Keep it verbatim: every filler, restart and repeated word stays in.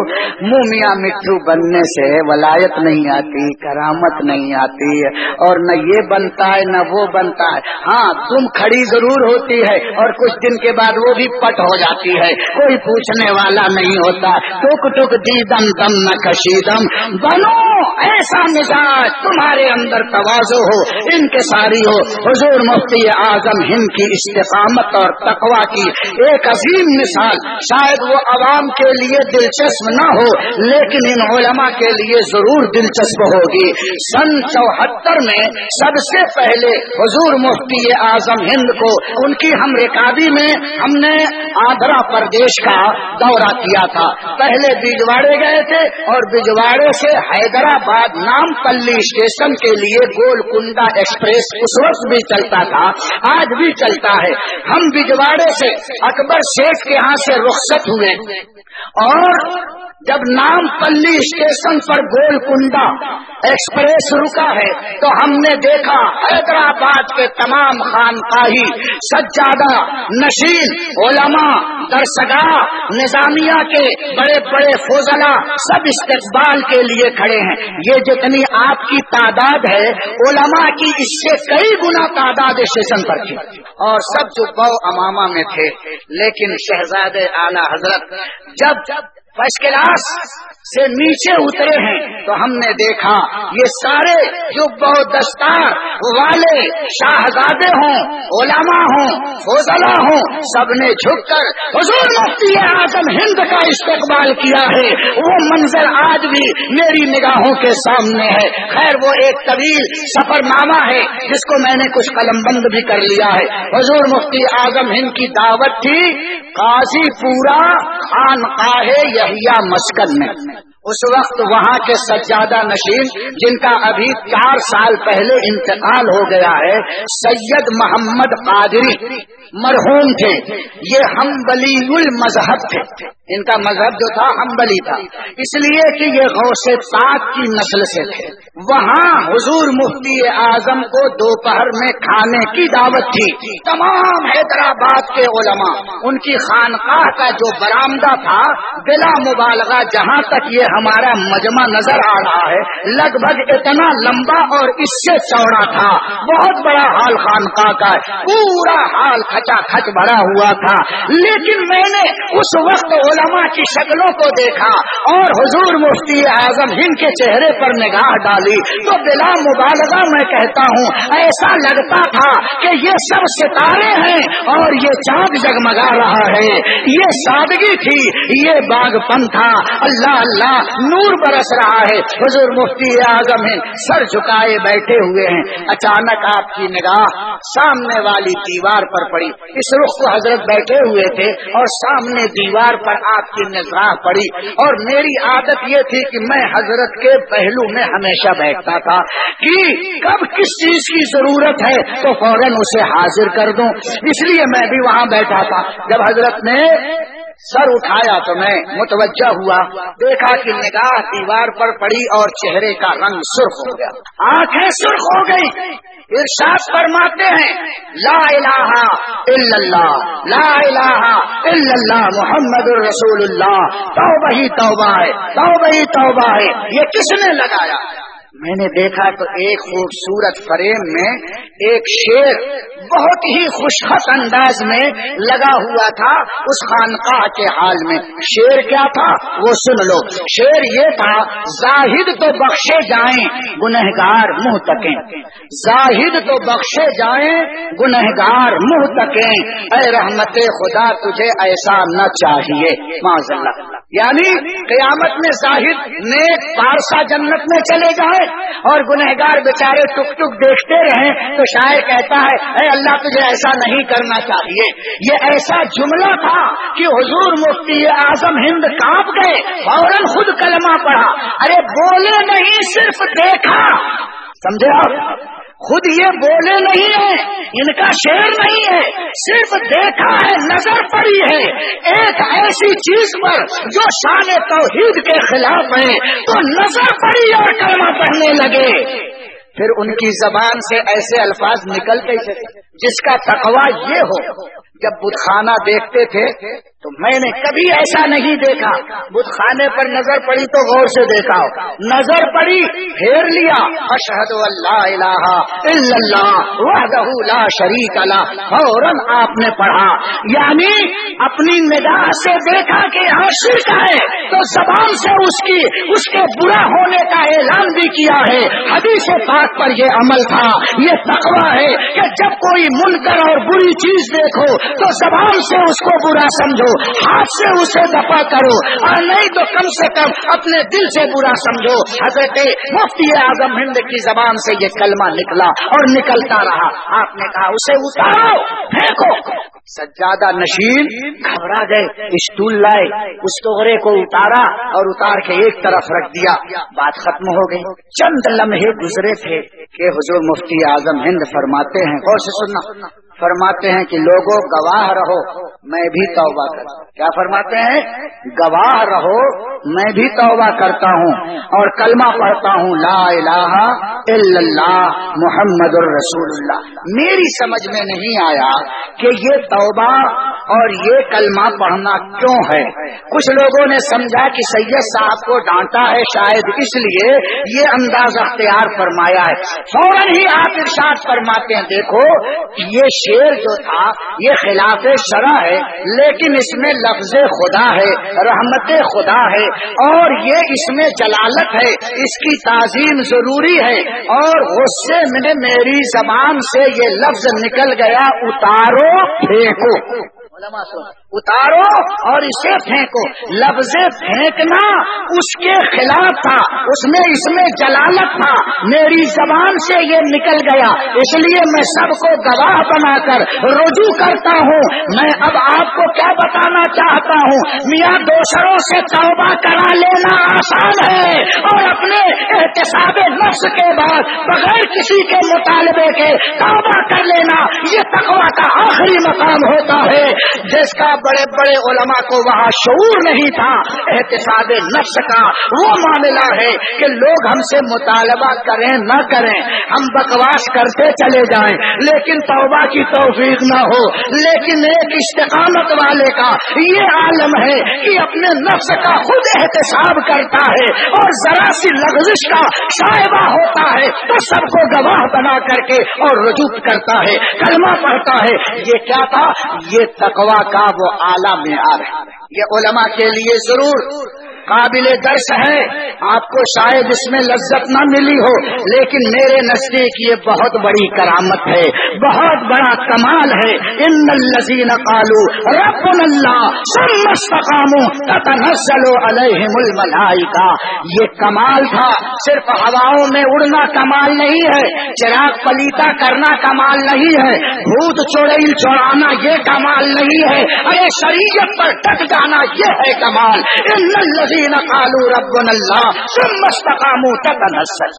मुंह मियां मिट्ठू बनने से वलायत नहीं आती, करामत नहीं आती, और न ये बनता है न वो बनता है। हाँ, तुम खड़ी जरूर होती है और कुछ दिन के बाद वो भी पट हो जाती है, कोई पूछने वाला नहीं होता। टुक टुक दीदम दम न कशीदम, बनो ऐसा मिजाज तुम्हारे अंदर तवाज़ो हो, इनकिसारी हो। हुजूर मुफ्ती आजम हिंद की इस्तिकामत और तकवा की एक अजीम मिसाल शायद वो अवाम के लिए दिलचस्प न हो, लेकिन इन उलमा के लिए जरूर दिलचस्प होगी। सन चौहत्तर में सबसे पहले हुजूर मुफ्ती आजम हिंद को उनकी हम रिकाबी में हमने आंध्रा प्रदेश का दौरा किया था। पहले बिजवाड़े गए थे और बिजवाड़े से हैदराबाद नामपल्ली स्टेशन के लिए गोलकुंडा एक्सप्रेस उस वक्त भी चलता था, आज भी चलता है। हम बिजवाड़े से अकबर शेख के यहाँ से रुखसत हुए और जब नामपल्ली स्टेशन पर गोलकुंडा एक्सप्रेस रुका है तो हमने देखा हैदराबाद के तमाम खानकाही सज्जादा नशीन उलमा दरसगाह निजामिया के बड़े बड़े फौजला सब इस्तकबाल के लिए खड़े हैं। ये जितनी आपकी तादाद है उलमा की इससे कई गुना तादाद स्टेशन पर थी और सब जुब्बा अमामा में थे। लेकिन शहजादे आला हजरत जब फर्स्ट क्लास से नीचे उतरे हैं तो हमने देखा ये सारे जो बहुत दस्तार वाले शाहजादे हों, उलमा हों, फौजला हों, सबने झुककर हुजूर मुफ्ती आजम हिंद का इस्तकबाल किया है। वो मंजर आज भी मेरी निगाहों के सामने है। खैर वो एक तवील सफरनामा है जिसको मैंने कुछ कलमबंद भी कर लिया है। हुजूर मुफ्ती आजम हिंद की दावत थी काजीपुरा खानकाहे यहिया मस्कन में। उस वक्त वहाँ के सज्जादा नशीन जिनका अभी चार साल पहले इंतकाल हो गया है, सैयद मोहम्मद कादरी मरहूम थे। ये हम्बलीउल मजहब थे, इनका मजहब जो था हम्बली था, इसलिए कि ये गौसे पाक की नस्ल से थे। वहाँ हुजूर मुफ्ती आजम को दोपहर में खाने की दावत थी। तमाम हैदराबाद के उलमा, उनकी खानकाह का जो बरामदा था बिला मुबालगा जहाँ तक ये हमारा मजमा नजर आ रहा है लगभग इतना लंबा और इससे चौड़ा था। बहुत बड़ा हाल खानकाह का, पूरा हाल खचा खच भरा हुआ था। लेकिन मैंने उस वक्त उलमा की शक्लों को देखा और हुजूर मुफ्ती आजम हिंद के चेहरे पर निगाह डाली तो बिला मुबालगा मैं कहता हूँ ऐसा लगता था कि ये सब सितारे हैं और ये चांद जगमगा रहा है। ये सादगी थी, ये बागपन था, अल्लाह अल्लाह नूर बरस रहा है। हुजूर मुफ्ती आजम हिंद सर झुकाए बैठे हुए हैं। अचानक आपकी निगाह सामने वाली दीवार पर पड़ी। इस रुख को हजरत बैठे हुए थे और सामने दीवार पर आपकी निगाह पड़ी और मेरी आदत ये थी कि मैं हजरत के पहलू में हमेशा बैठता था कि कब किस चीज की जरूरत है तो फौरन उसे हाजिर कर दूं, इसलिए मैं भी वहाँ बैठा था। जब हजरत ने सर उठाया तो मैं मुतवज्जा हुआ, देखा कि निगाह दीवार पर पड़ी और चेहरे का रंग सुर्ख हो गया, आंखें सुर्ख हो गई। इरशाद फरमाते हैं ला इलाहा इल्लल्लाह, ला इलाहा इल्लल्लाह मुहम्मदुर रसूलुल्लाह। तौबा ही तौबा है, तौबा ही तौबा है। ये किसने लगाया? मैंने देखा तो एक खूबसूरत फ्रेम में एक शेर बहुत ही खुशखत अंदाज में लगा हुआ था उस खानकाह के हाल में। शेर क्या था वो सुन लो। शेर ये था जाहिद तो बख्शे जाएं गुनहगार मुंह तकें, जाहिद तो बख्शे जाएं गुनहगार मुंह तकें, ऐ रहमते खुदा तुझे ऐसा न चाहिए माज़अल्लाह। यानी क़यामत में जाहिद नेक पारसा जन्नत में चले जाए और गुनहगार बेचारे टुक टुक देखते रहे तो शायर कहता है ऐ अल्लाह तुझे ऐसा नहीं करना चाहिए। ये ऐसा जुमला था कि हुजूर मुफ्ती आजम हिंद कांप गए, फौरन खुद कलमा पढ़ा। अरे बोले नहीं सिर्फ देखा, समझे आप? खुद ये बोले नहीं है, इनका शेर नहीं है, सिर्फ देखा है, नजर पड़ी है एक ऐसी चीज पर जो शान तौहीद के खिलाफ है तो नजर पड़ी और कलमा पढ़ने लगे। फिर उनकी जबान से ऐसे अल्फाज निकल गए जिसका तकवा ये हो, جب بتخانہ دیکھتے تھے تو میں نے کبھی ایسا نہیں دیکھا، بتخانے پر نظر پڑی تو غور سے دیکھا، نظر پڑی پھیر لیا، اشہد ان لا الہ الا اللہ وحدہ لا شریک لہ، فوراً آپ نے پڑھا، یعنی اپنی نگاہ سے دیکھا کہ یہاں شرک ہے تو زبان سے اس کی اس کے برا ہونے کا اعلان بھی کیا ہے۔ حدیث پاک پر یہ عمل تھا، یہ تقویٰ ہے کہ جب کوئی منکر اور بری چیز دیکھو تو زبان سے اس کو برا سمجھو، ہاتھ سے اسے دفع کرو، اور نہیں تو کم سے کم اپنے دل سے برا سمجھو۔ حضرت مفتی اعظم ہند کی زبان سے یہ کلمہ نکلا اور نکلتا رہا، آپ نے کہا اسے اتارو، پھینکو۔ سجادہ نشین گھبرا گئے، اسٹول لائے، اس توغرے کو اتارا اور اتار کے ایک طرف رکھ دیا، بات ختم ہو گئی۔ چند لمحے گزرے تھے کہ حضور مفتی اعظم ہند فرماتے ہیں، غور سے سننا، فرماتے ہیں کہ لوگوں گواہ رہو میں بھی توبہ کرتا ہوں۔ کیا فرماتے ہیں؟ گواہ رہو میں بھی توبہ کرتا ہوں اور کلمہ پڑھتا ہوں، لا الہ الا اللہ محمد الرسول اللہ۔ میری سمجھ میں نہیں آیا کہ یہ توبہ اور یہ کلمہ پڑھنا کیوں ہے۔ کچھ لوگوں نے سمجھا کہ سید صاحب کو ڈانٹا ہے شاید اس لیے یہ انداز اختیار فرمایا ہے۔ فوراً ہی آپ ارشاد فرماتے ہیں، دیکھو یہ شعر جو تھا یہ خلاف شرع ہے، لیکن اس میں لفظ خدا ہے، رحمت خدا ہے، اور یہ اس میں جلالت ہے، اس کی تعظیم ضروری ہے، اور غصے میں میری زبان سے یہ لفظ نکل گیا، اتارو پھینکو، اتارو اور اسے پھینکو۔ لفظ پھینکنا اس کے خلاف تھا، اس میں اس میں جلالت تھا، میری زبان سے یہ نکل گیا، اس لیے میں سب کو گواہ بنا کر رجوع کرتا ہوں۔ میں اب آپ کو کیا بتانا چاہتا ہوں، میاں دوسروں سے توبہ کرا لینا آسان ہے، اور اپنے احتساب نفس کے بعد بغیر کسی کے مطالبے کے توبہ کر لینا یہ تقویٰ کا آخری مقام ہوتا ہے، جس کا بڑے بڑے علماء کو وہاں شعور نہیں تھا۔ احتساب نفس کا وہ معاملہ ہے کہ لوگ ہم سے مطالبہ کریں نہ کریں، ہم بکواس کرتے چلے جائیں لیکن توبہ کی توفیق نہ ہو، لیکن ایک استقامت والے کا یہ عالم ہے کہ اپنے نفس کا خود احتساب کرتا ہے، اور ذرا سی لغزش کا شائبہ ہوتا ہے تو سب کو گواہ بنا کر کے اور رجوع کرتا ہے، کلمہ پڑھتا ہے۔ یہ کیا تھا؟ یہ تقویٰ کا وہ اعلیٰ معیار ہے۔ یہ علماء کے لیے ضرور قابل درس ہے، آپ کو شاید اس میں لذت نہ ملی ہو، لیکن میرے نزدیک یہ بہت بڑی کرامت ہے، بہت بڑا کمال ہے۔ ان الذین قالوا ربنا اللہ ثم استقاموا تتنزل علیہم الملائکہ، یہ کمال تھا۔ صرف ہواؤں میں اڑنا کمال نہیں ہے، چراغ پلیتا کرنا کمال نہیں ہے، بھوت چڑیل چڑانا یہ کمال نہیں ہے، ارے شریعت پر ڈٹ جانا یہ ہے کمال۔ ان الذین قالوا ربنا اللہ ثم استقاموا تتنزل